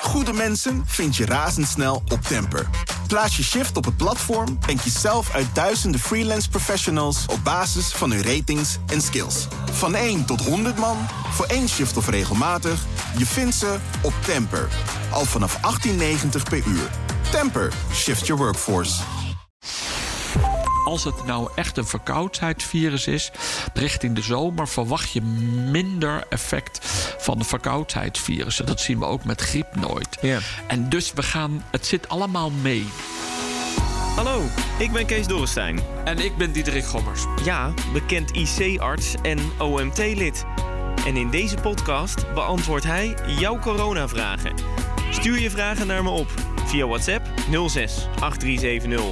Goede mensen vind je razendsnel op Temper. Plaats je shift op het platform en kies zelf uit duizenden freelance professionals op basis van hun ratings en skills. Van 1 tot 100 man, voor 1 shift of regelmatig, je vindt ze op Temper. Al vanaf 18,90 per uur. Temper, shift your workforce. Als het nou echt een verkoudheidsvirus is, richting de zomer verwacht je minder effect van de verkoudheidsvirussen. Dat zien we ook met griep nooit. Ja. En dus het zit allemaal mee. Hallo, ik ben Kees Dorrestein. En ik ben Diederik Gommers. Ja, bekend IC-arts en OMT-lid. En in deze podcast beantwoordt hij jouw coronavragen. Stuur je vragen naar me op via WhatsApp 06 8370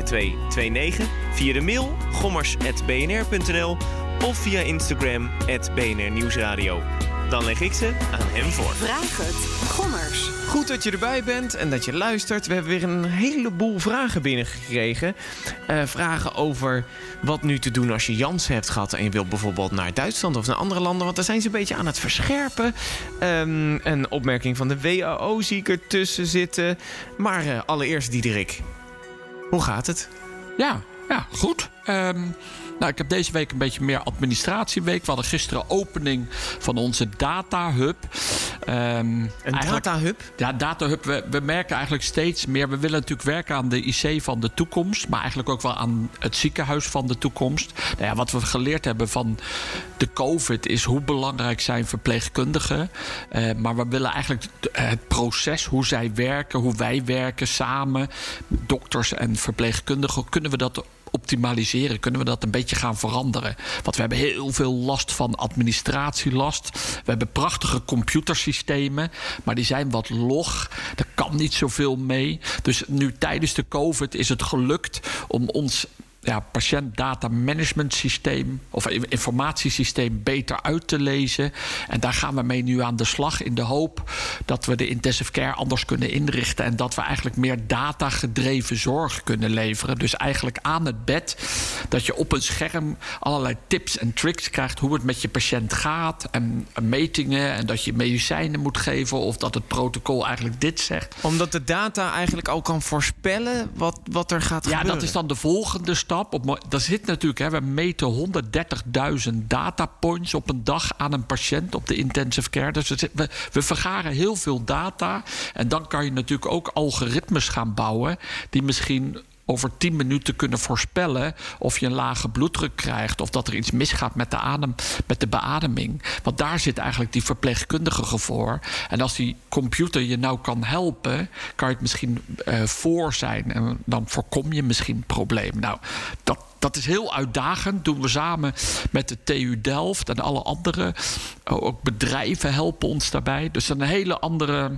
9229, via de mail gommers@bnr.nl of via Instagram @BNR Nieuwsradio. Dan leg ik ze aan hem voor. Vraag het, Gommers. Goed dat je erbij bent en dat je luistert. We hebben weer een heleboel vragen binnengekregen. Vragen over wat nu te doen als je Janssen hebt gehad en je wilt bijvoorbeeld naar Duitsland of naar andere landen. Want daar zijn ze een beetje aan het verscherpen. Een opmerking van de WHO zie ik ertussen zitten. Maar allereerst, Diederik, hoe gaat het? Ja, goed. Ik heb deze week een beetje meer administratieweek. We hadden gisteren opening van onze Data Hub. Een Data Hub? Ja, Data Hub. We merken eigenlijk steeds meer. We willen natuurlijk werken aan de IC van de toekomst. Maar eigenlijk ook wel aan het ziekenhuis van de toekomst. Nou ja, wat we geleerd hebben van de COVID is hoe belangrijk zijn verpleegkundigen. Maar we willen eigenlijk het proces, hoe zij werken, hoe wij werken samen. Dokters en verpleegkundigen. Kunnen we dat optimaliseren? Kunnen we dat een beetje gaan veranderen? Want we hebben heel veel last van administratielast. We hebben prachtige computersystemen, maar die zijn wat log. Daar kan niet zoveel mee. Dus nu tijdens de COVID is het gelukt om ons patiëntdata management systeem of informatiesysteem beter uit te lezen. En daar gaan we mee nu aan de slag in de hoop dat we de intensive care anders kunnen inrichten en dat we eigenlijk meer datagedreven zorg kunnen leveren. Dus eigenlijk aan het bed dat je op een scherm allerlei tips en tricks krijgt hoe het met je patiënt gaat en metingen en dat je medicijnen moet geven of dat het protocol eigenlijk dit zegt. Omdat de data eigenlijk al kan voorspellen wat er gaat gebeuren. Ja, dat is dan de volgende stap. Dat zit natuurlijk, we meten 130.000 datapoints op een dag aan een patiënt op de intensive care. Dus we vergaren heel veel data. En dan kan je natuurlijk ook algoritmes gaan bouwen die misschien over 10 minuten kunnen voorspellen of je een lage bloeddruk krijgt of dat er iets misgaat met de beademing. Want daar zit eigenlijk die verpleegkundige voor. En als die computer je nou kan helpen, kan je het misschien voor zijn. En dan voorkom je misschien problemen. Nou, dat is heel uitdagend. Doen we samen met de TU Delft en alle andere. Ook bedrijven helpen ons daarbij. Dus een hele andere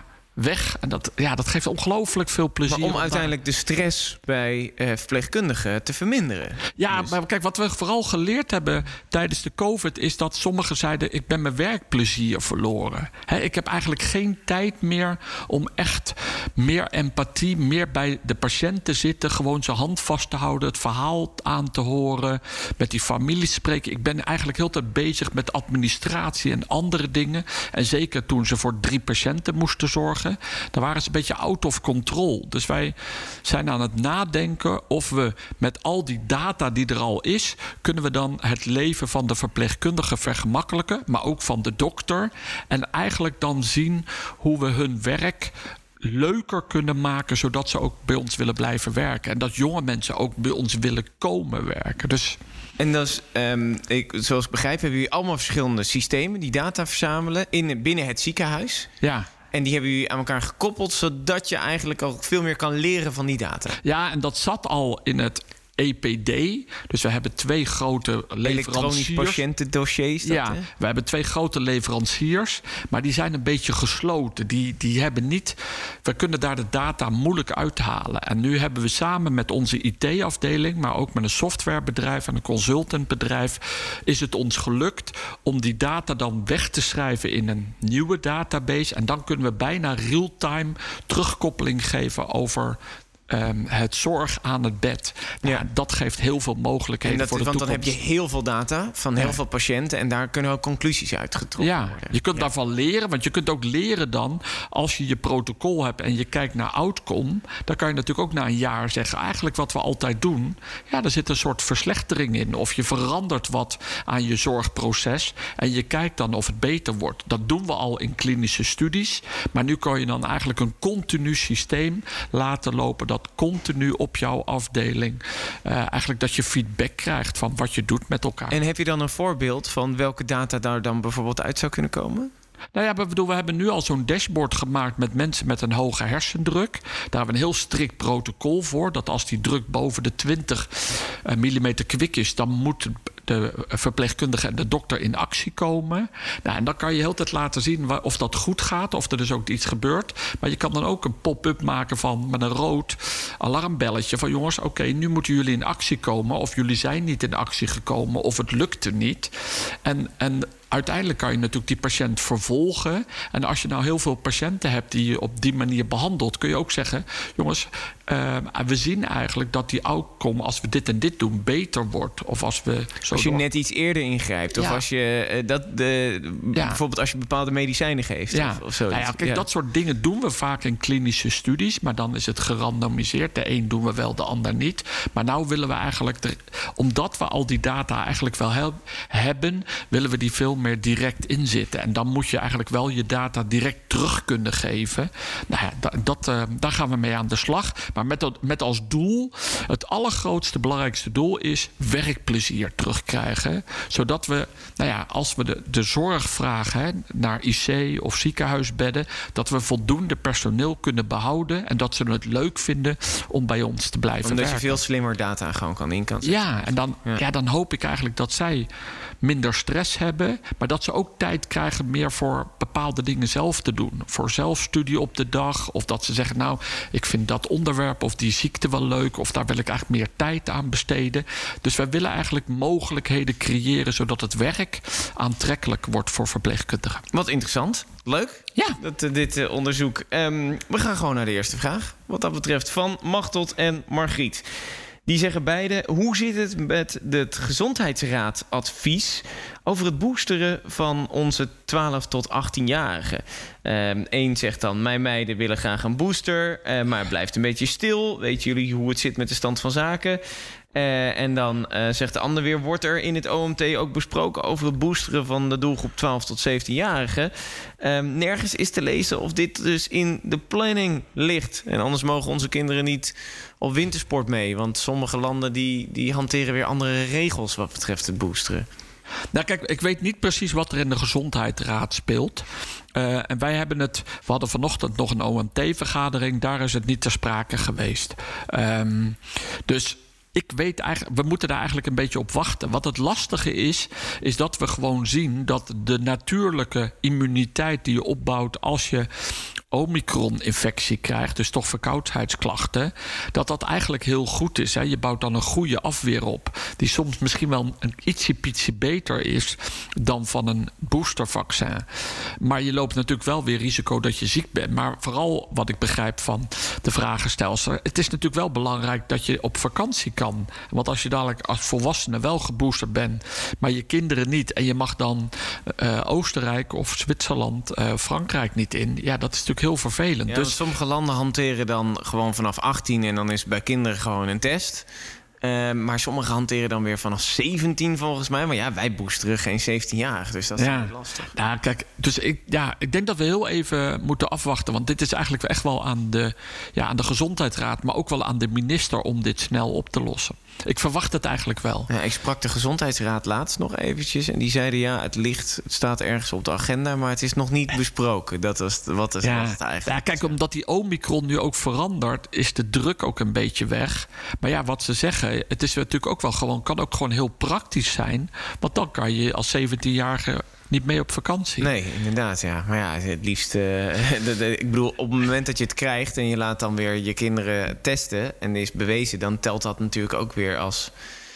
weg. En dat geeft ongelooflijk veel plezier. Maar om uiteindelijk de stress bij verpleegkundigen te verminderen. Ja, dus. Maar kijk, wat we vooral geleerd hebben tijdens de COVID is dat sommigen zeiden, ik ben mijn werkplezier verloren. Ik heb eigenlijk geen tijd meer om echt meer empathie, meer bij de patiënt te zitten, gewoon zijn hand vast te houden, het verhaal aan te horen, met die familie spreken. Ik ben eigenlijk heel de tijd bezig met administratie en andere dingen. En zeker toen ze voor 3 patiënten moesten zorgen, dan waren ze een beetje out of control. Dus wij zijn aan het nadenken of we met al die data die er al is, kunnen we dan het leven van de verpleegkundige vergemakkelijken, maar ook van de dokter. En eigenlijk dan zien hoe we hun werk leuker kunnen maken, zodat ze ook bij ons willen blijven werken. En dat jonge mensen ook bij ons willen komen werken. Dus. En dat is, zoals ik begrijp, hebben jullie allemaal verschillende systemen die data verzamelen binnen het ziekenhuis. Ja. En die hebben jullie aan elkaar gekoppeld, zodat je eigenlijk ook veel meer kan leren van die data. Ja, en dat zat al in het EPD. Dus we hebben 2 grote leveranciers. Elektronisch patiëntendossiers. We hebben 2 grote leveranciers. Maar die zijn een beetje gesloten. Die hebben niet. We kunnen daar de data moeilijk uithalen. En nu hebben we samen met onze IT-afdeling, maar ook met een softwarebedrijf en een consultantbedrijf, is het ons gelukt om die data dan weg te schrijven in een nieuwe database. En dan kunnen we bijna real-time terugkoppeling geven over het zorg aan het bed. Dat geeft heel veel mogelijkheden voor de toekomst. Want dan heb je heel veel data van heel veel patiënten... en daar kunnen ook conclusies uitgetrokken worden. Je kunt daarvan leren, want je kunt ook leren dan... als je je protocol hebt en je kijkt naar outcome... dan kan je natuurlijk ook na een jaar zeggen... eigenlijk wat we altijd doen, er zit een soort verslechtering in. Of je verandert wat aan je zorgproces... en je kijkt dan of het beter wordt. Dat doen we al in klinische studies. Maar nu kan je dan eigenlijk een continu systeem laten lopen... dat continu op jouw afdeling... eigenlijk dat je feedback krijgt van wat je doet met elkaar. En heb je dan een voorbeeld van welke data daar dan bijvoorbeeld uit zou kunnen komen? We hebben nu al zo'n dashboard gemaakt met mensen met een hoge hersendruk. Daar hebben we een heel strikt protocol voor. Dat als die druk boven de 20 millimeter kwik is... dan moet de verpleegkundige en de dokter in actie komen. En dan kan je heel tijd laten zien of dat goed gaat... of er dus ook iets gebeurt. Maar je kan dan ook een pop-up maken met een rood alarmbelletje... van jongens, oké, nu moeten jullie in actie komen... of jullie zijn niet in actie gekomen of het lukte niet. En uiteindelijk kan je natuurlijk die patiënt vervolgen. En als je nou heel veel patiënten hebt die je op die manier behandelt... kun je ook zeggen, jongens, we zien eigenlijk dat die outcome... als we dit en dit doen, beter wordt. Of als je net iets eerder ingrijpt. Of als je bijvoorbeeld als je bepaalde medicijnen geeft. Of zo. Dat soort dingen doen we vaak in klinische studies. Maar dan is het gerandomiseerd. De een doen we wel, de ander niet. Maar nou willen we eigenlijk... omdat we al die data eigenlijk wel hebben... willen we die veel meer direct inzitten. En dan moet je eigenlijk wel je data direct terug kunnen geven. Daar gaan we mee aan de slag. Maar met als doel, het allergrootste, belangrijkste doel is werkplezier terugkrijgen. Zodat we, als we de zorg vragen naar IC of ziekenhuisbedden, dat we voldoende personeel kunnen behouden en dat ze het leuk vinden om bij ons te blijven werken. Omdat je veel slimmer data gewoon kan zetten. Ja, en dan hoop ik eigenlijk dat zij minder stress hebben, maar dat ze ook tijd krijgen meer voor bepaalde dingen zelf te doen. Voor zelfstudie op de dag, of dat ze zeggen, ik vind dat onderwerp of die ziekte wel leuk, of daar wil ik eigenlijk meer tijd aan besteden. Dus wij willen eigenlijk mogelijkheden creëren, zodat het werk aantrekkelijk wordt voor verpleegkundigen. Wat interessant. Leuk. Ja. Dit onderzoek. We gaan gewoon naar de eerste vraag. Wat dat betreft van Machteld en Margriet. Die zeggen beide, hoe zit het met het gezondheidsraadadvies over het boosteren van onze 12 tot 18-jarigen? Eén zegt dan, mijn meiden willen graag een booster, maar het blijft een beetje stil. Weten jullie hoe het zit met de stand van zaken? En dan zegt de ander weer, wordt er in het OMT ook besproken over het boosteren van de doelgroep 12 tot 17-jarigen? Nergens is te lezen of dit dus in de planning ligt. En anders mogen onze kinderen niet op wintersport mee. Want sommige landen die hanteren weer andere regels wat betreft het boosteren. Kijk, ik weet niet precies wat er in de Gezondheidsraad speelt. En wij we hadden vanochtend nog een OMT-vergadering. Daar is het niet ter sprake geweest. Dus ik weet eigenlijk, we moeten daar eigenlijk een beetje op wachten. Wat het lastige is dat we gewoon zien dat de natuurlijke immuniteit die je opbouwt als je Omicron-infectie krijgt, dus toch verkoudheidsklachten, dat eigenlijk heel goed is. Hè? Je bouwt dan een goede afweer op, die soms misschien wel een ietsje beter is dan van een boostervaccin. Maar je loopt natuurlijk wel weer risico dat je ziek bent. Maar vooral wat ik begrijp van de vragenstelster, het is natuurlijk wel belangrijk dat je op vakantie kan. Want als je dadelijk als volwassene wel geboosterd bent, maar je kinderen niet, en je mag dan Oostenrijk of Zwitserland, Frankrijk niet in, dat is natuurlijk heel vervelend. Ja, dus sommige landen hanteren dan gewoon vanaf 18 en dan is bij kinderen gewoon een test. Maar sommigen hanteren dan weer vanaf 17 volgens mij. Maar wij boosteren geen 17-jarigen, dus dat is lastig. Nou, kijk, dus ik denk dat we heel even moeten afwachten. Want dit is eigenlijk echt wel aan de Gezondheidsraad, maar ook wel aan de minister om dit snel op te lossen. Ik verwacht het eigenlijk wel. Ja, ik sprak de Gezondheidsraad laatst nog eventjes. En die zeiden, het staat ergens op de agenda, maar het is nog niet besproken. Dat was het eigenlijk. Ja, kijk, omdat die Omicron nu ook verandert, is de druk ook een beetje weg. Maar wat ze zeggen, het is natuurlijk ook wel kan ook gewoon heel praktisch zijn. Want dan kan je als 17-jarige niet mee op vakantie. Nee, inderdaad, ja. Maar het liefst ik bedoel, op het moment dat je het krijgt en je laat dan weer je kinderen testen en is bewezen, dan telt dat natuurlijk ook weer als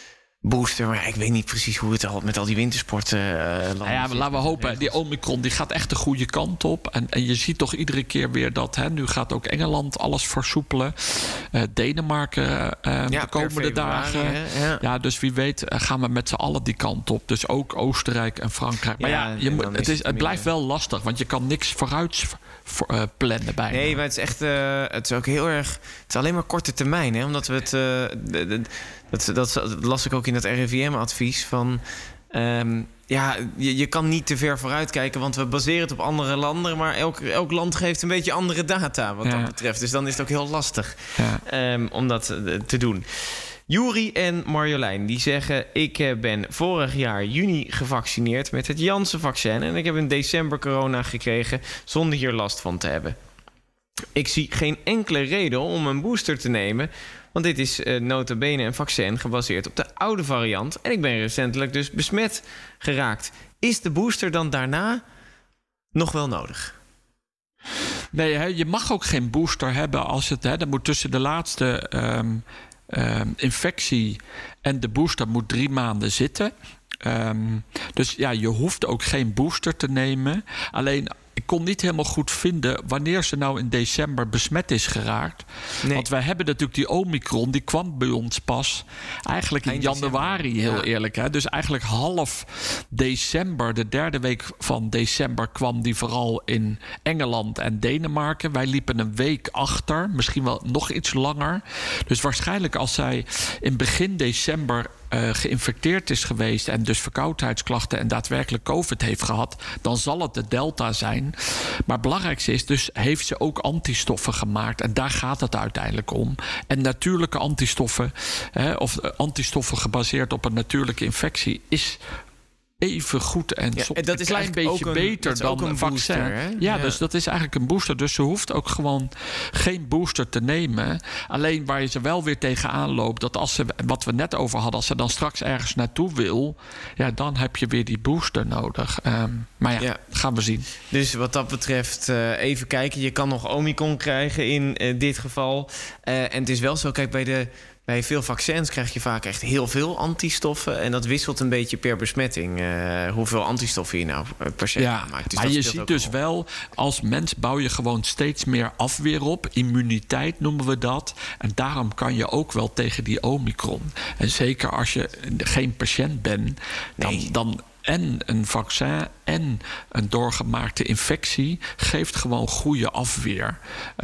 booster. Maar ik weet niet precies hoe het al met al die wintersporten laten we hopen. Die Omicron die gaat echt de goede kant op. En je ziet toch iedere keer weer dat... nu gaat ook Engeland alles versoepelen. Denemarken de komende dagen. Ja, dus wie weet gaan we met z'n allen die kant op. Dus ook Oostenrijk en Frankrijk. Maar het blijft wel lastig. Want je kan niks vooruit plannen bijna. Nee, maar het is echt... het is ook heel erg... Het is alleen maar korte termijn. Hè? Omdat we het... Dat las ik ook in dat RIVM-advies van... je kan niet te ver vooruit kijken, want we baseren het op andere landen... maar elk land geeft een beetje andere data wat dat betreft. Dus dan is het ook heel lastig om dat te doen. Juri en Marjolein die zeggen... ik ben vorig jaar juni gevaccineerd met het Janssen-vaccin... en ik heb in december corona gekregen zonder hier last van te hebben. Ik zie geen enkele reden om een booster te nemen... want dit is nota bene een vaccin gebaseerd op de oude variant... en ik ben recentelijk dus besmet geraakt. Is de booster dan daarna nog wel nodig? Nee, je mag ook geen booster hebben als het... dat moet tussen de laatste infectie en de booster moet 3 maanden zitten. Dus je hoeft ook geen booster te nemen. Alleen... Ik kon niet helemaal goed vinden wanneer ze nou in december besmet is geraakt. Nee. Want wij hebben natuurlijk die Omicron, die kwam bij ons pas eigenlijk in januari, heel eerlijk. Hè? Dus eigenlijk half december, de 3e week van december... kwam die vooral in Engeland en Denemarken. Wij liepen een week achter, misschien wel nog iets langer. Dus waarschijnlijk als zij in begin december... geïnfecteerd is geweest en dus verkoudheidsklachten en daadwerkelijk COVID heeft gehad, dan zal het de Delta zijn. Maar het belangrijkste is dus, heeft ze ook antistoffen gemaakt? En daar gaat het uiteindelijk om. En natuurlijke antistoffen, of antistoffen gebaseerd op een natuurlijke infectie, is even goed en soms dat is een klein beetje beter dan een vaccin. Booster, dus dat is eigenlijk een booster. Dus ze hoeft ook gewoon geen booster te nemen. Alleen waar je ze wel weer tegenaan loopt, dat als ze, wat we net over hadden, als ze dan straks ergens naartoe wil, dan heb je weer die booster nodig. Maar gaan we zien. Dus wat dat betreft even kijken. Je kan nog Omicron krijgen in dit geval. En het is wel zo, kijk, bij veel vaccins krijg je vaak echt heel veel antistoffen. En dat wisselt een beetje per besmetting. Hoeveel antistoffen je nou per se maakt. Dus maar je ziet dus wel, als mens bouw je gewoon steeds meer afweer op. Immuniteit noemen we dat. En daarom kan je ook wel tegen die Omicron. En zeker als je geen patiënt bent, dan en een vaccin en een doorgemaakte infectie geeft gewoon goede afweer.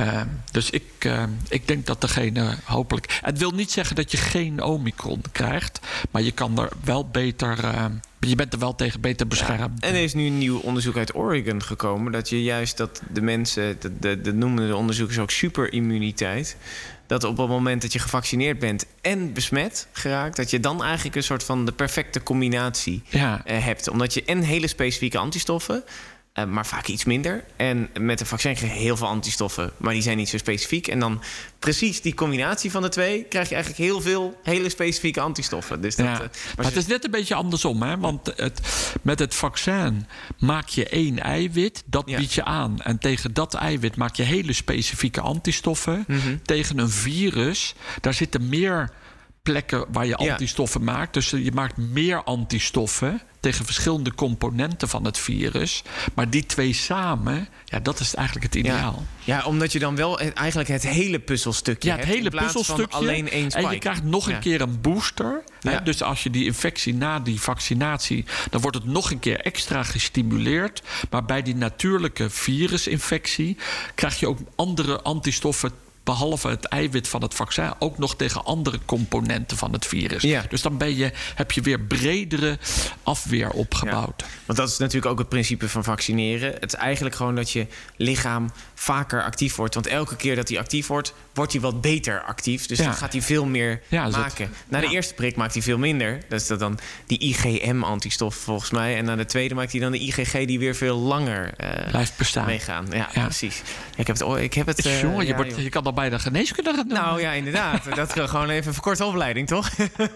Dus ik denk dat degene hopelijk... Het wil niet zeggen dat je geen Omicron krijgt, maar je kan er wel beter... je bent er wel tegen beter beschermd. En er is nu een nieuw onderzoek uit Oregon gekomen, dat je juist dat de mensen, dat noemen de onderzoekers ook superimmuniteit, dat op het moment dat je gevaccineerd bent en besmet geraakt, dat je dan eigenlijk een soort van de perfecte combinatie hebt. Omdat je en hele specifieke antistoffen, maar vaak iets minder. En met een vaccin krijg je heel veel antistoffen, maar die zijn niet zo specifiek. En dan precies die combinatie van de twee krijg je eigenlijk heel veel hele specifieke antistoffen. Dus maar het is net een beetje andersom, hè? Want met het vaccin maak je 1 eiwit, dat bied je aan. En tegen dat eiwit maak je hele specifieke antistoffen. Mm-hmm. Tegen een virus, daar zitten meer plekken waar je antistoffen maakt. Dus je maakt meer antistoffen tegen verschillende componenten van het virus. Maar die twee samen, dat is eigenlijk het ideaal. Ja, omdat je dan wel eigenlijk het hele puzzelstukje hebt. Het hele puzzelstukje. Alleen één spike. En je krijgt nog een keer een booster. Hè? Dus als je die infectie na die vaccinatie, dan wordt het nog een keer extra gestimuleerd. Maar bij die natuurlijke virusinfectie krijg je ook andere antistoffen, behalve het eiwit van het vaccin, ook nog tegen andere componenten van het virus. Ja. Dus dan heb je weer bredere afweer opgebouwd. Ja, want dat is natuurlijk ook het principe van vaccineren. Het is eigenlijk gewoon dat je lichaam vaker actief wordt. Want elke keer dat hij actief wordt, wordt hij wat beter actief. Dus dan gaat hij veel meer maken. Na de eerste prik maakt hij veel minder. Dat is dan die IgM-antistof volgens mij. En na de tweede maakt hij dan de IgG die weer veel langer blijft bestaan. Meegaan. Ja, precies. Ik heb het jongen, je kan dan bij de geneeskunde gaan doen. Nou ja, inderdaad. Dat kan gewoon even een verkorte opleiding, toch?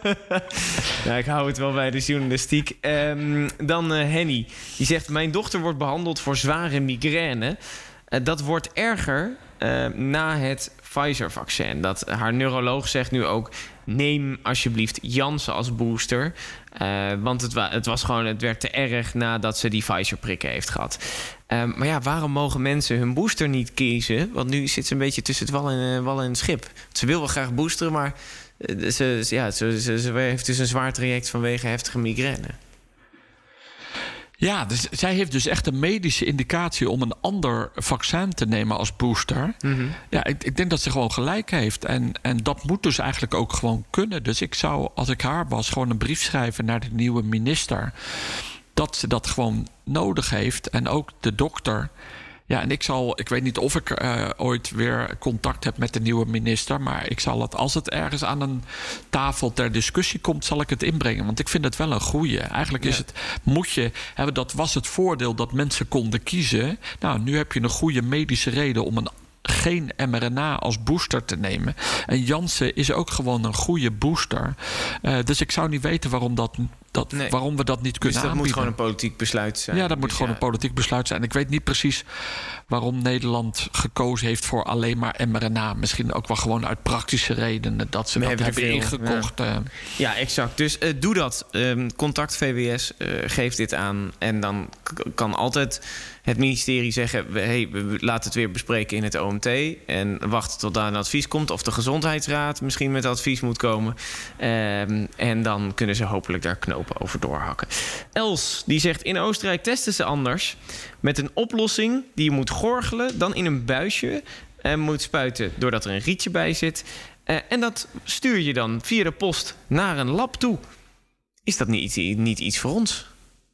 Ik hou het wel bij de journalistiek. Dan Henny. Die zegt, mijn dochter wordt behandeld voor zware migraine. Dat wordt erger na het Pfizer-vaccin. Dat haar neuroloog zegt nu ook... neem alsjeblieft Janssen als booster. Want het werd te erg nadat ze die Pfizer-prikken heeft gehad. Maar ja, waarom mogen mensen hun booster niet kiezen? Want nu zit ze een beetje tussen het wal en het schip. Ze wil wel graag boosteren, maar ze heeft dus een zwaar traject vanwege heftige migraine. Ja, dus zij heeft dus echt een medische indicatie om een ander vaccin te nemen als booster. Mm-hmm. Ja, ik denk dat ze gewoon gelijk heeft. En dat moet dus eigenlijk ook gewoon kunnen. Dus ik zou, als ik haar was, gewoon een brief schrijven naar de nieuwe minister. Dat ze dat gewoon nodig heeft. En ook de dokter. Ja, en ik weet niet of ik ooit weer contact heb met de nieuwe minister. Maar ik zal het, als het ergens aan een tafel ter discussie komt, zal ik het inbrengen. Want ik vind het wel een goeie. Eigenlijk is het, dat was het voordeel dat mensen konden kiezen. Nou, nu heb je een goede medische reden om geen mRNA als booster te nemen. En Janssen is ook gewoon een goede booster. Dus ik zou niet weten waarom we dat niet kunnen aanbieden. Dat moet gewoon een politiek besluit zijn. Ja, dat moet gewoon een politiek besluit zijn. En ik weet niet precies waarom Nederland gekozen heeft voor alleen maar mRNA. Misschien ook wel gewoon uit praktische redenen dat ze dat hebben ingekocht. Ja, exact. Dus doe dat. Contact VWS geeft dit aan. En dan kan altijd het ministerie zeggen... we laten het weer bespreken in het OMT... en wachten tot daar een advies komt... of de Gezondheidsraad misschien met advies moet komen. En dan kunnen ze hopelijk daar knopen over doorhakken. Els, die zegt... in Oostenrijk testen ze anders... met een oplossing die je moet gorgelen... dan in een buisje en moet spuiten... doordat er een rietje bij zit. En dat stuur je dan via de post naar een lab toe. Is dat niet iets voor ons?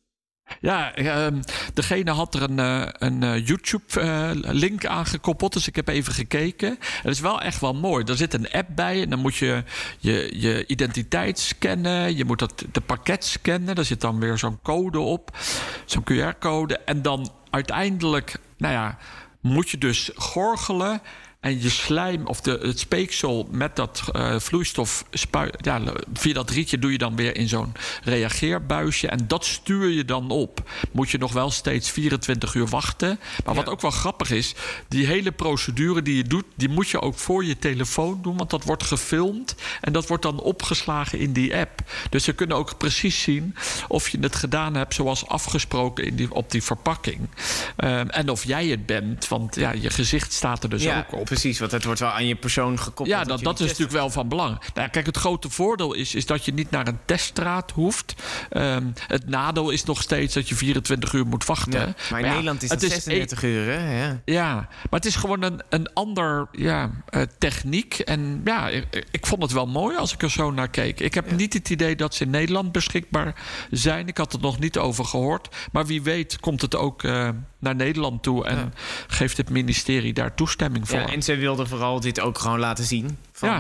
Ja, degene had er een YouTube-link aangekoppeld. Dus ik heb even gekeken. Het is wel echt wel mooi. Er zit een app bij en dan moet je je identiteit scannen. Je moet de pakket scannen. Daar zit dan weer zo'n code op. Zo'n QR-code. En dan uiteindelijk, moet je dus gorgelen... En je slijm of het speeksel met dat vloeistof via dat rietje doe je dan weer in zo'n reageerbuisje. En dat stuur je dan op. Moet je nog wel steeds 24 uur wachten. Maar wat ook wel grappig is, die hele procedure die je doet, die moet je ook voor je telefoon doen. Want dat wordt gefilmd en dat wordt dan opgeslagen in die app. Dus ze kunnen ook precies zien of je het gedaan hebt zoals afgesproken op die verpakking. En of jij het bent, want je gezicht staat er dus ook op. Precies, want het wordt wel aan je persoon gekoppeld. Ja, dat is natuurlijk wel van belang. Nou, kijk, het grote voordeel is dat je niet naar een teststraat hoeft. Het nadeel is nog steeds dat je 24 uur moet wachten. Ja, maar in Nederland is het 36 uur, hè? Ja, maar het is gewoon een ander techniek. En ik vond het wel mooi als ik er zo naar keek. Ik heb niet het idee dat ze in Nederland beschikbaar zijn. Ik had er nog niet over gehoord. Maar wie weet komt het ook naar Nederland toe... en geeft het ministerie daar toestemming voor. Ja, en zij wilde vooral dit ook gewoon laten zien.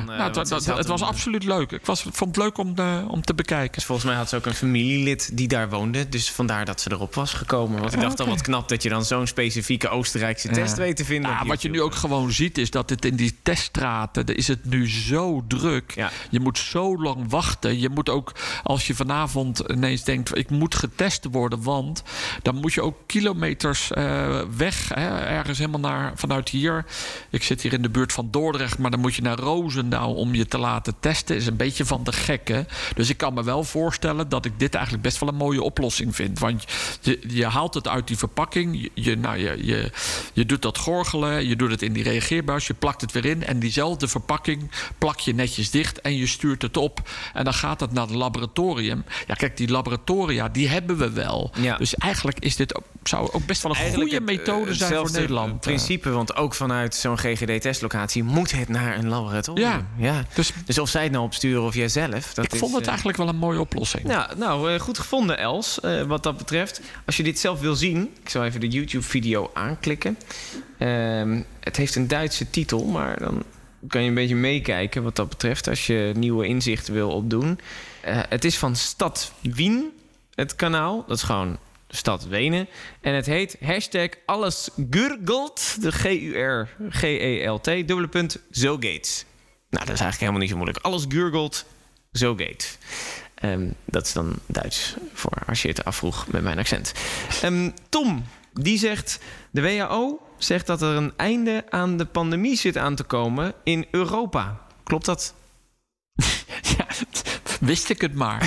Het was absoluut leuk. Ik vond het leuk om te bekijken. Dus volgens mij had ze ook een familielid die daar woonde. Dus vandaar dat ze erop was gekomen. Want ik dacht al wat knap dat je dan zo'n specifieke Oostenrijkse test weet te vinden. Ja, wat je nu ook gewoon ziet is dat het in die teststraten... is het nu zo druk. Ja. Je moet zo lang wachten. Je moet ook, als je vanavond ineens denkt... ik moet getest worden, want... dan moet je ook kilometers weg. Ergens helemaal vanuit hier. Ik zit hier in de buurt van Dordrecht... maar dan moet je naar Roosendaal om je te laten testen. Is een beetje van de gekke. Dus ik kan me wel voorstellen dat ik dit eigenlijk best wel een mooie oplossing vind. Want je haalt het uit die verpakking. Je doet dat gorgelen. Je doet het in die reageerbuis. Je plakt het weer in. En diezelfde verpakking plak je netjes dicht. En je stuurt het op. En dan gaat het naar het laboratorium. Ja, kijk, die laboratoria, die hebben we wel. Ja. Dus eigenlijk is dit zou ook best wel een goede methode zijn voor Nederland. Het principe, want ook vanuit zo'n GGD-testlocatie moet het naar een laboratorium. Ja. Dus of zij het nou opsturen of jij zelf. Ik vond het eigenlijk wel een mooie oplossing. Nou, goed gevonden, Els, wat dat betreft. Als je dit zelf wil zien, ik zal even de YouTube-video aanklikken. Het heeft een Duitse titel, maar dan kan je een beetje meekijken wat dat betreft als je nieuwe inzichten wil opdoen. Het is van Stad Wien, het kanaal. Dat is gewoon Stad Wenen. En het heet #allesgurgelt, de GURGELT, _Zogates. Nou, dat is eigenlijk helemaal niet zo moeilijk. Alles gurgelt, Zogate. Dat is dan Duits, voor als je het afvroeg met mijn accent. Tom, die zegt... de WHO zegt dat er een einde aan de pandemie zit aan te komen in Europa. Klopt dat? Ja, wist ik het maar.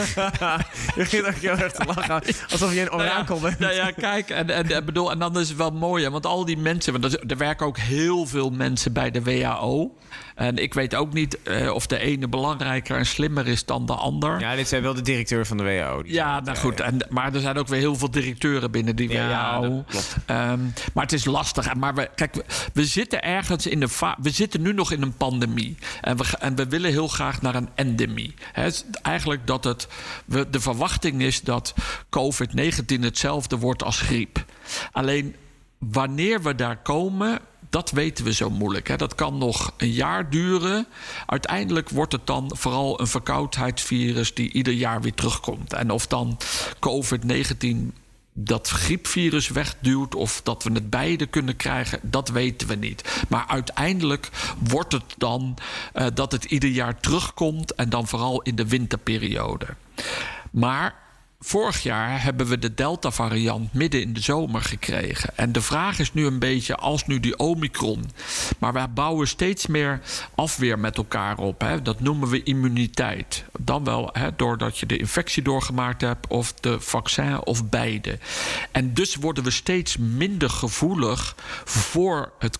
Je begint ook heel erg te lachen. Alsof je een orakel bent. Nou ja, kijk, en dan is het wel mooi. Hè, want al die mensen... Want er werken ook heel veel mensen bij de WHO. En ik weet ook niet of de ene belangrijker en slimmer is dan de ander. Ja, dit zijn wel de directeur van de WHO. Ja, nou goed. Maar er zijn ook weer heel veel directeuren binnen die WHO. Klopt. Maar het is lastig. Maar we zitten ergens in we zitten nu nog in een pandemie. En we willen heel graag naar een endemie. Eigenlijk dat de verwachting is dat COVID-19 hetzelfde wordt als griep. Alleen wanneer we daar komen, dat weten we zo moeilijk. Hè. Dat kan nog een jaar duren. Uiteindelijk wordt het dan vooral een verkoudheidsvirus die ieder jaar weer terugkomt. En of dan COVID-19 dat griepvirus wegduwt of dat we het beide kunnen krijgen, dat weten we niet. Maar uiteindelijk wordt het dan dat het ieder jaar terugkomt en dan vooral in de winterperiode. Maar vorig jaar hebben we de Delta-variant midden in de zomer gekregen. En de vraag is nu een beetje, als nu die Omicron... maar wij bouwen steeds meer afweer met elkaar op. Hè? Dat noemen we immuniteit. Dan wel doordat je de infectie doorgemaakt hebt of de vaccin of beide. En dus worden we steeds minder gevoelig voor het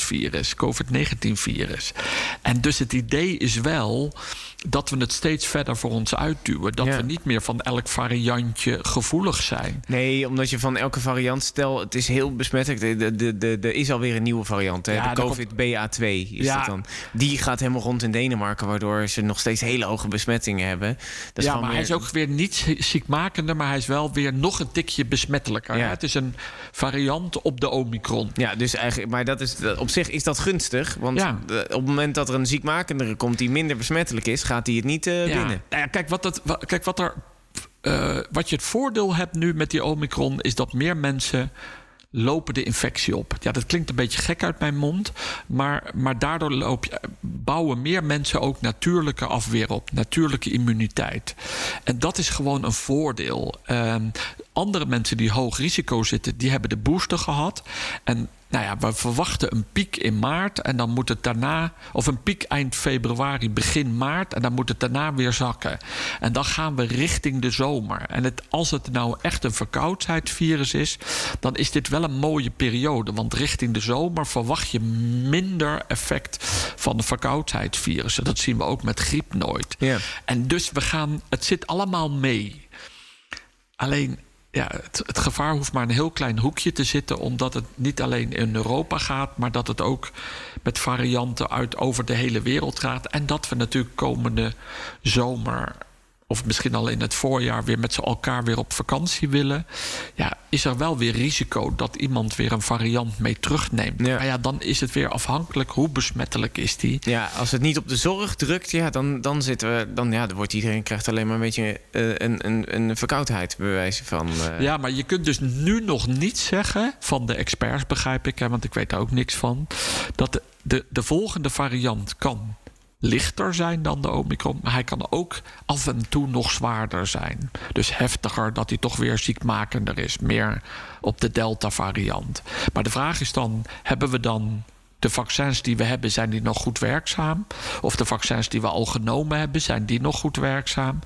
COVID-19-virus. En dus het idee is wel dat we het steeds verder voor ons uitduwen. Dat we niet meer van elk variantje gevoelig zijn. Nee, omdat je van elke variant... Stel, het is heel besmettelijk. Er is alweer een nieuwe variant. Hè? Ja, de COVID-BA2 is dat dan. Die gaat helemaal rond in Denemarken, waardoor ze nog steeds hele hoge besmettingen hebben. Dat is maar hij is ook weer niet ziekmakender, maar hij is wel weer nog een tikje besmettelijker. Ja. Het is een variant op de Omicron. Ja, dus eigenlijk, maar op zich is dat gunstig. Want op het moment dat er een ziekmakendere komt die minder besmettelijk is, gaat die het niet winnen. Ja, kijk, wat je het voordeel hebt nu met die Omicron is dat meer mensen lopen de infectie op. Ja, dat klinkt een beetje gek uit mijn mond, maar daardoor bouwen meer mensen ook natuurlijke afweer op, natuurlijke immuniteit. En dat is gewoon een voordeel. Andere mensen die hoog risico zitten, die hebben de booster gehad. En we verwachten een piek in maart en dan moet het daarna, of een piek eind februari, begin maart, en dan moet het daarna weer zakken. En dan gaan we richting de zomer. En als het nou echt een verkoudheidsvirus is, dan is dit wel een mooie periode. Want richting de zomer verwacht je minder effect van de verkoudheidsvirussen. Dat zien we ook met griep nooit. Ja. En dus het zit allemaal mee. Alleen, het gevaar hoeft maar een heel klein hoekje te zitten, omdat het niet alleen in Europa gaat, maar dat het ook met varianten over de hele wereld gaat. En dat we natuurlijk komende zomer, of misschien al in het voorjaar, weer met z'n elkaar weer op vakantie willen. Ja, is er wel weer risico dat iemand weer een variant mee terugneemt. Ja. Maar dan is het weer afhankelijk hoe besmettelijk is die. Ja, als het niet op de zorg drukt, dan zitten we. Dan wordt iedereen krijgt alleen maar een beetje een verkoudheid, bij wijze van. Ja, maar je kunt dus nu nog niet zeggen van de experts, begrijp ik, want ik weet daar ook niks van, dat de volgende variant kan lichter zijn dan de Omicron, maar hij kan ook af en toe nog zwaarder zijn. Dus heftiger, dat hij toch weer ziekmakender is. Meer op de Delta-variant. Maar de vraag is dan, hebben we dan de vaccins die we hebben, zijn die nog goed werkzaam? Of de vaccins die we al genomen hebben, zijn die nog goed werkzaam?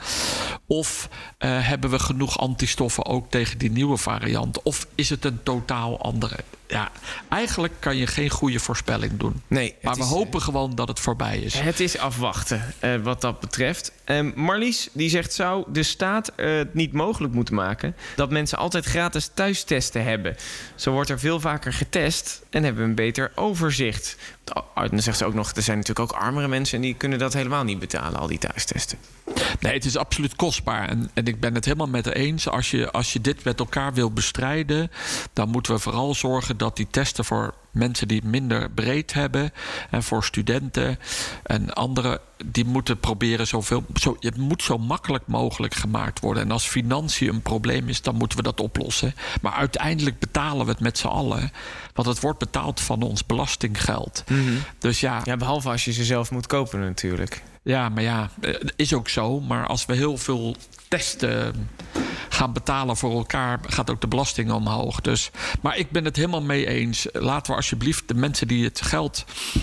Of hebben we genoeg antistoffen ook tegen die nieuwe variant? Of is het een totaal andere? Ja, eigenlijk kan je geen goede voorspelling doen. Nee, maar we hopen gewoon dat het voorbij is. Het is afwachten wat dat betreft. Marlies die zegt, zou de staat het niet mogelijk moeten maken dat mensen altijd gratis thuistesten hebben? Zo wordt er veel vaker getest en hebben we een beter overzicht. Dan zegt ze ook nog, er zijn natuurlijk ook armere mensen en die kunnen dat helemaal niet betalen, al die thuistesten. Nee, het is absoluut kostbaar. En ik ben het helemaal met haar eens. Als je dit met elkaar wil bestrijden, dan moeten we vooral zorgen dat die testen voor mensen die het minder breed hebben en voor studenten en anderen, die moeten proberen het moet zo makkelijk mogelijk gemaakt worden. En als financiën een probleem is, dan moeten we dat oplossen. Maar uiteindelijk betalen we het met z'n allen, want het wordt betaald van ons belastinggeld. Mm-hmm. Dus ja, behalve als je ze zelf moet kopen natuurlijk. Ja, maar ja, is ook zo. Maar als we heel veel testen gaan betalen voor elkaar, gaat ook de belasting omhoog. Dus, maar ik ben het helemaal mee eens. Laten we alsjeblieft de mensen die het geld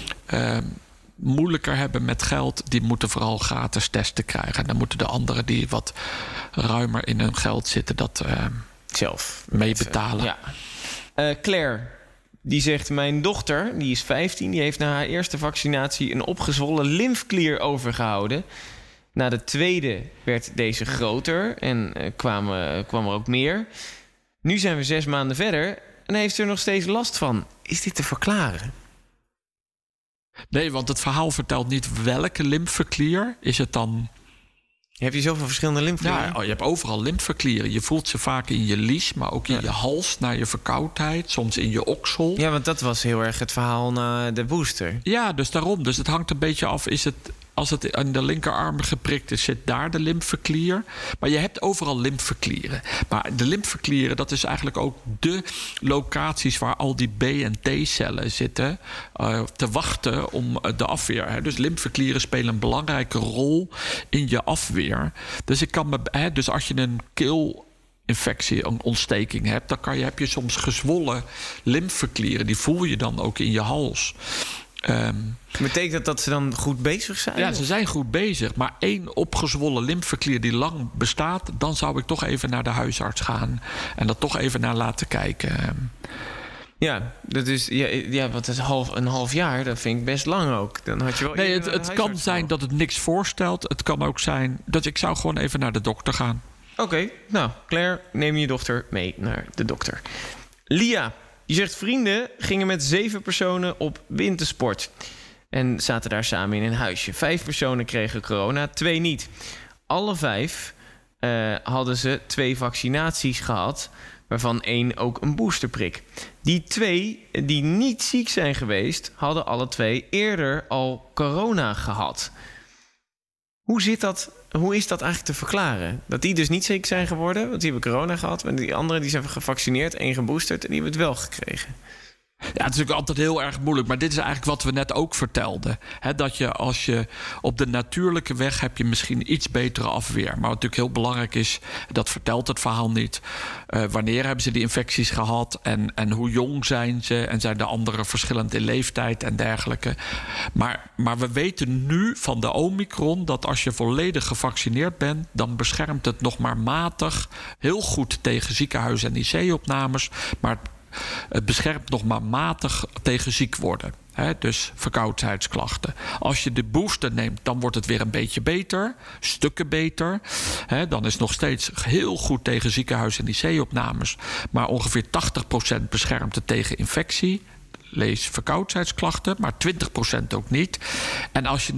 moeilijker hebben met geld, die moeten vooral gratis testen krijgen. En dan moeten de anderen die wat ruimer in hun geld zitten, dat zelf mee betalen. Ja. Claire, die zegt: mijn dochter, die is 15, die heeft na haar eerste vaccinatie een opgezwollen lymfeklier overgehouden. Na de tweede werd deze groter en kwam er ook meer. Nu zijn we 6 maanden verder en heeft ze er nog steeds last van. Is dit te verklaren? Nee, want het verhaal vertelt niet welke lymfeklier. Is het dan... Heb je zoveel verschillende lymfeklieren? Ja, je hebt overal lymfeklieren. Je voelt ze vaak in je lies, maar ook in je hals na je verkoudheid. Soms in je oksel. Ja, want dat was heel erg het verhaal na de booster. Ja, dus daarom. Dus het hangt een beetje af. Als het aan de linkerarm geprikt is, zit daar de lymfeklier. Maar je hebt overal lymfeklieren. Maar de lymfeklieren, dat is eigenlijk ook de locaties waar al die B- en T-cellen zitten te wachten om de afweer. Hè. Dus lymfeklieren spelen een belangrijke rol in je afweer. Dus dus als je een keelinfectie, een ontsteking hebt, dan heb je soms gezwollen lymfeklieren. Die voel je dan ook in je hals. Betekent dat ze dan goed bezig zijn? Ja, ze zijn goed bezig. Maar 1 opgezwollen lymfeklier die lang bestaat, dan zou ik toch even naar de huisarts gaan en dat toch even naar laten kijken. Ja, dat is, wat is een half jaar, dat vind ik best lang ook. Dan had je wel het kan zijn dat het niks voorstelt. Het kan ook zijn dat ik zou gewoon even naar de dokter gaan. Oké, nou, Claire, neem je dochter mee naar de dokter. Lia, je zegt: vrienden gingen met 7 personen op wintersport en zaten daar samen in een huisje. 5 personen kregen corona, 2 niet. Alle 5 hadden ze 2 vaccinaties gehad, waarvan 1 ook een boosterprik. Die 2 die niet ziek zijn geweest, hadden alle 2 eerder al corona gehad. Hoe is dat eigenlijk te verklaren? Dat die dus niet ziek zijn geworden, want die hebben corona gehad, en die anderen die zijn gevaccineerd en geboosterd en die hebben het wel gekregen. Ja, het is natuurlijk altijd heel erg moeilijk. Maar dit is eigenlijk wat we net ook vertelden. Dat je als je op de natuurlijke weg heb je misschien iets betere afweer. Maar wat natuurlijk heel belangrijk is, dat vertelt het verhaal niet. Wanneer hebben ze die infecties gehad? En hoe jong zijn ze? En zijn de anderen verschillend in leeftijd en dergelijke? Maar we weten nu van de Omicron dat als je volledig gevaccineerd bent, dan beschermt het nog maar matig heel goed tegen ziekenhuis- en IC-opnames. Maar het beschermt nog maar matig tegen ziek worden. Dus verkoudheidsklachten. Als je de booster neemt, dan wordt het weer een beetje beter. Stukken beter. Dan is het nog steeds heel goed tegen ziekenhuis- en IC-opnames. Maar ongeveer 80% beschermt het tegen infectie. Lees verkoudheidsklachten, maar 20% ook niet. En als je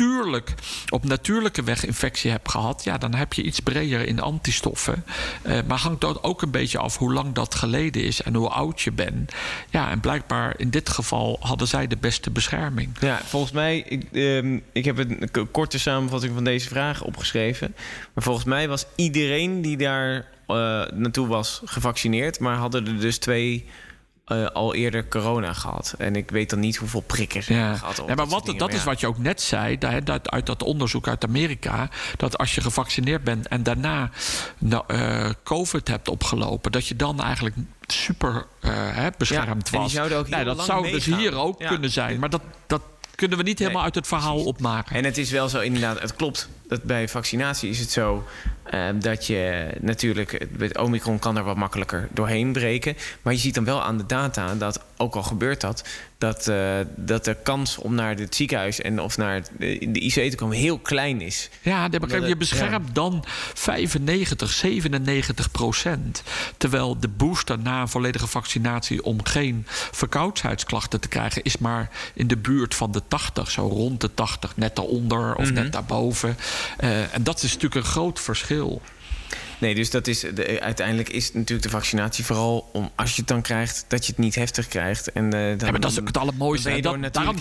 op natuurlijke weg infectie hebt gehad, ja, dan heb je iets breder in antistoffen. Maar hangt dat ook een beetje af hoe lang dat geleden is en hoe oud je bent. Ja, en blijkbaar in dit geval hadden zij de beste bescherming. Ja, volgens mij, ik heb een korte samenvatting van deze vraag opgeschreven. Maar volgens mij was iedereen die daar naartoe was gevaccineerd, maar hadden er dus 2 al eerder corona gehad. En ik weet dan niet hoeveel prikken ze hebben gehad. Ja, maar dat is wat je ook net zei, uit dat onderzoek uit Amerika, dat als je gevaccineerd bent en daarna COVID hebt opgelopen, dat je dan eigenlijk super beschermd was. Dat zou dus hier ook kunnen zijn. Maar dat kunnen we niet helemaal uit het verhaal opmaken. En het is wel zo, inderdaad, het klopt. Dat bij vaccinatie is het zo dat je natuurlijk, met Omicron kan er wat makkelijker doorheen breken. Maar je ziet dan wel aan de data dat, ook al gebeurt dat de kans om naar het ziekenhuis en of naar de IC te komen heel klein is. Ja, je beschermt dan 95-97%. Terwijl de booster na een volledige vaccinatie om geen verkoudheidsklachten te krijgen is maar in de buurt van de 80, zo rond de 80, net daaronder of net daarboven. En dat is natuurlijk een groot verschil. Nee, dus dat is uiteindelijk is natuurlijk de vaccinatie vooral om, als je het dan krijgt, dat je het niet heftig krijgt. En, maar dat is ook het allermooiste. Daarom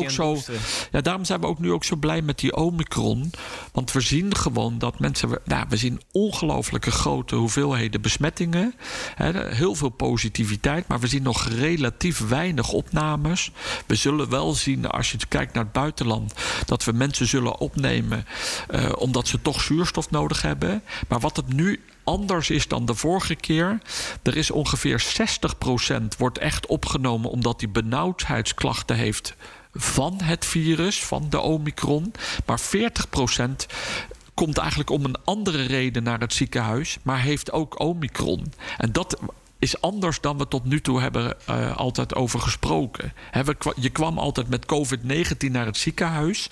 zijn we ook nu ook zo blij met die Omicron. Want we zien gewoon dat mensen... we zien ongelooflijke grote hoeveelheden besmettingen. Heel veel positiviteit. Maar we zien nog relatief weinig opnames. We zullen wel zien, als je kijkt naar het buitenland, dat we mensen zullen opnemen omdat ze toch zuurstof nodig hebben. Maar wat het nu anders is dan de vorige keer. Er is ongeveer 60% wordt echt opgenomen omdat die benauwdheidsklachten heeft van het virus, van de Omicron. Maar 40% komt eigenlijk om een andere reden naar het ziekenhuis, maar heeft ook Omicron. En dat is anders dan we tot nu toe hebben altijd over gesproken. Je kwam altijd met COVID-19 naar het ziekenhuis.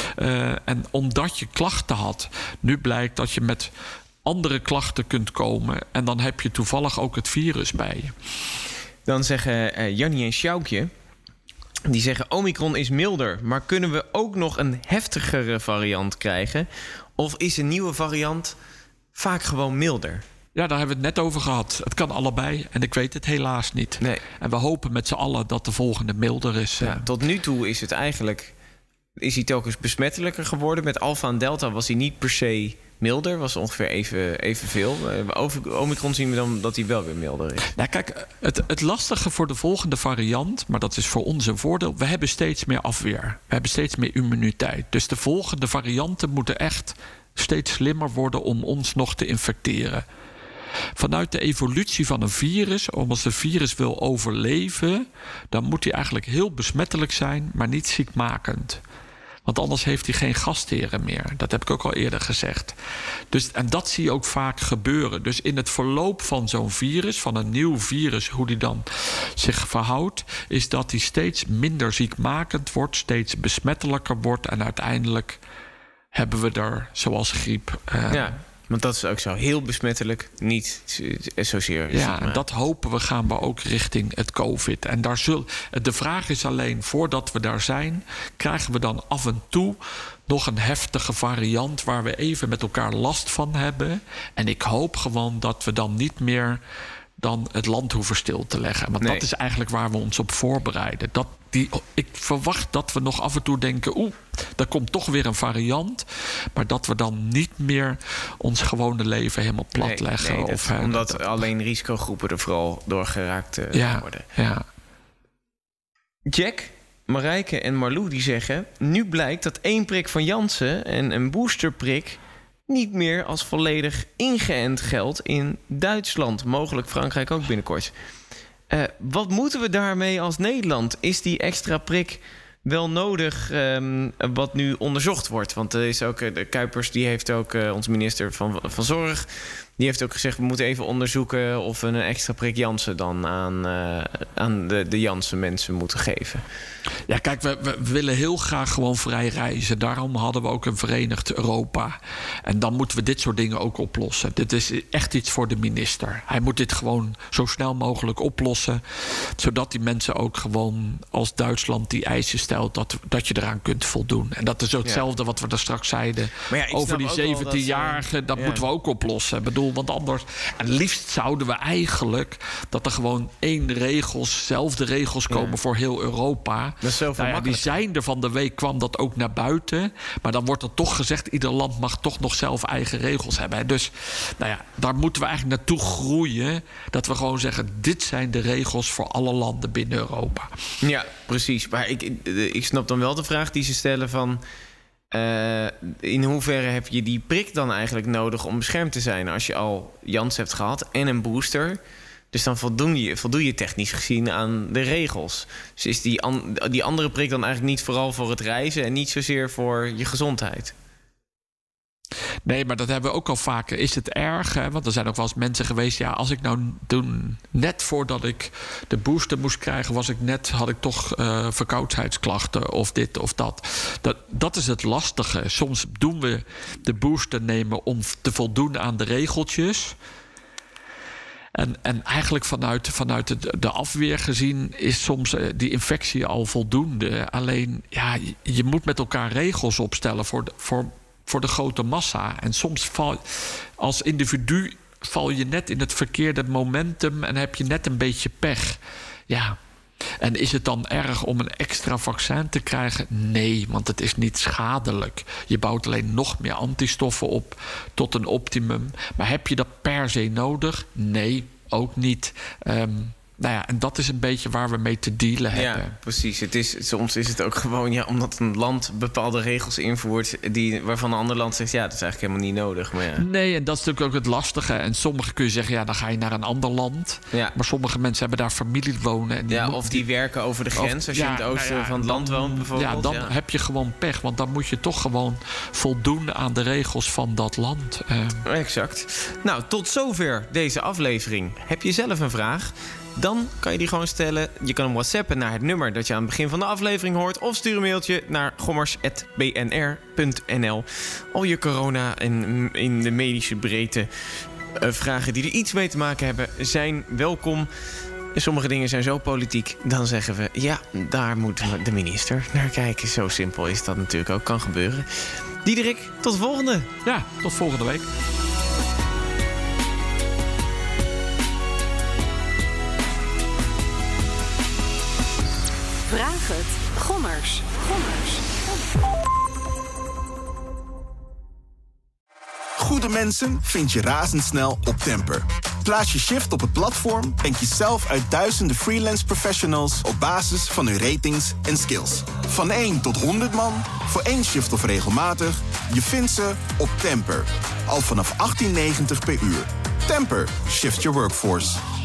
En omdat je klachten had, nu blijkt dat je met andere klachten kunt komen. En dan heb je toevallig ook het virus bij je. Dan zeggen Jannie en Sjoukje, die zeggen Omicron is milder, maar kunnen we ook nog een heftigere variant krijgen? Of is een nieuwe variant vaak gewoon milder? Ja, daar hebben we het net over gehad. Het kan allebei en ik weet het helaas niet. Nee. En we hopen met z'n allen dat de volgende milder is. Ja, tot nu toe is het eigenlijk, is hij telkens besmettelijker geworden. Met Alpha en Delta was hij niet per se milder, was ongeveer evenveel. Over Omicron zien we dan dat hij wel weer milder is. Nou, kijk, het lastige voor de volgende variant, maar dat is voor ons een voordeel, we hebben steeds meer afweer. We hebben steeds meer immuniteit. Dus de volgende varianten moeten echt steeds slimmer worden om ons nog te infecteren. Vanuit de evolutie van een virus, als een virus wil overleven, dan moet hij eigenlijk heel besmettelijk zijn, maar niet ziekmakend. Want anders heeft hij geen gastheren meer. Dat heb ik ook al eerder gezegd. En dat zie je ook vaak gebeuren. Dus in het verloop van zo'n virus, van een nieuw virus, hoe die dan zich verhoudt, is dat hij steeds minder ziekmakend wordt, steeds besmettelijker wordt. En uiteindelijk hebben we er, zoals griep. Ja. Want dat is ook zo heel besmettelijk, niet zozeer. Ja, en dat gaan we ook richting het COVID. En de vraag is alleen, voordat we daar zijn, krijgen we dan af en toe nog een heftige variant waar we even met elkaar last van hebben. En ik hoop gewoon dat we dan niet meer dan het land hoeven stil te leggen. Want dat is eigenlijk waar we ons op voorbereiden. Ik verwacht dat we nog af en toe denken, er komt toch weer een variant. Maar dat we dan niet meer ons gewone leven helemaal plat leggen. Omdat alleen risicogroepen er vooral door geraakt worden. Ja. Jack, Marijke en Marlou die zeggen, nu blijkt dat 1 prik van Janssen en een boosterprik niet meer als volledig ingeënt geldt in Duitsland. Mogelijk Frankrijk ook binnenkort. Wat moeten we daarmee als Nederland? Is die extra prik wel nodig wat nu onderzocht wordt? Want er is ook de Kuipers, die heeft ook onze minister van Zorg, die heeft ook gezegd, we moeten even onderzoeken of we een extra prik Janssen dan aan de Janssen mensen moeten geven. Ja, kijk, we willen heel graag gewoon vrij reizen. Daarom hadden we ook een verenigd Europa. En dan moeten we dit soort dingen ook oplossen. Dit is echt iets voor de minister. Hij moet dit gewoon zo snel mogelijk oplossen, zodat die mensen ook gewoon als Duitsland die eisen stelt, dat je eraan kunt voldoen. En dat is ook hetzelfde wat we daar straks zeiden over die 17-jarigen. Dat moeten we ook oplossen. Ik bedoel, want anders, en liefst zouden we eigenlijk dat er gewoon zelfde regels komen voor heel Europa. Dat is zoveel die zijn er van de week, kwam dat ook naar buiten. Maar dan wordt er toch gezegd, ieder land mag toch nog zelf eigen regels hebben. Dus daar moeten we eigenlijk naartoe groeien. Dat we gewoon zeggen, dit zijn de regels voor alle landen binnen Europa. Ja, precies. Maar ik snap dan wel de vraag die ze stellen van, in hoeverre heb je die prik dan eigenlijk nodig om beschermd te zijn als je al Janssen hebt gehad en een booster? Dus dan voldoe je technisch gezien aan de regels. Dus is die andere prik dan eigenlijk niet vooral voor het reizen en niet zozeer voor je gezondheid? Nee, maar dat hebben we ook al vaker. Is het erg? Hè? Want er zijn ook wel eens mensen geweest, als ik nou toen, net voordat ik de booster moest krijgen, had ik toch verkoudheidsklachten of dit of dat. Dat is het lastige. Soms doen we de booster nemen om te voldoen aan de regeltjes. En eigenlijk vanuit de afweer gezien is soms die infectie al voldoende. Alleen, je moet met elkaar regels opstellen voor de grote massa. En soms als individu val je net in het verkeerde momentum en heb je net een beetje pech. Ja. En is het dan erg om een extra vaccin te krijgen? Nee, want het is niet schadelijk. Je bouwt alleen nog meer antistoffen op tot een optimum. Maar heb je dat per se nodig? Nee, ook niet. En dat is een beetje waar we mee te dealen hebben. Ja, precies. Soms is het ook gewoon omdat een land bepaalde regels invoert waarvan een ander land zegt, ja, dat is eigenlijk helemaal niet nodig. Maar ja. Nee, en dat is natuurlijk ook het lastige. En sommigen kun je zeggen, ja, dan ga je naar een ander land. Ja. Maar sommige mensen hebben daar familie wonen. En of die werken over de grens als je in het oosten van het land woont bijvoorbeeld. Ja, dan heb je gewoon pech. Want dan moet je toch gewoon voldoen aan de regels van dat land. Exact. Nou, tot zover deze aflevering. Heb je zelf een vraag? Dan kan je die gewoon stellen. Je kan hem whatsappen naar het nummer dat je aan het begin van de aflevering hoort. Of stuur een mailtje naar gommers@bnr.nl. Al je corona en in de medische breedte vragen die er iets mee te maken hebben, zijn welkom. En sommige dingen zijn zo politiek. Dan zeggen we, ja, daar moet de minister naar kijken. Zo simpel is dat natuurlijk ook. Kan gebeuren. Diederik, tot de volgende. Ja, tot volgende week. Vraag het. Gommers. Goede mensen vind je razendsnel op Temper. Plaats je shift op het platform en kies zelf uit duizenden freelance professionals op basis van hun ratings en skills. Van 1 tot 100 man, voor 1 shift of regelmatig, je vindt ze op Temper. Al vanaf 18,90 per uur. Temper, shift your workforce.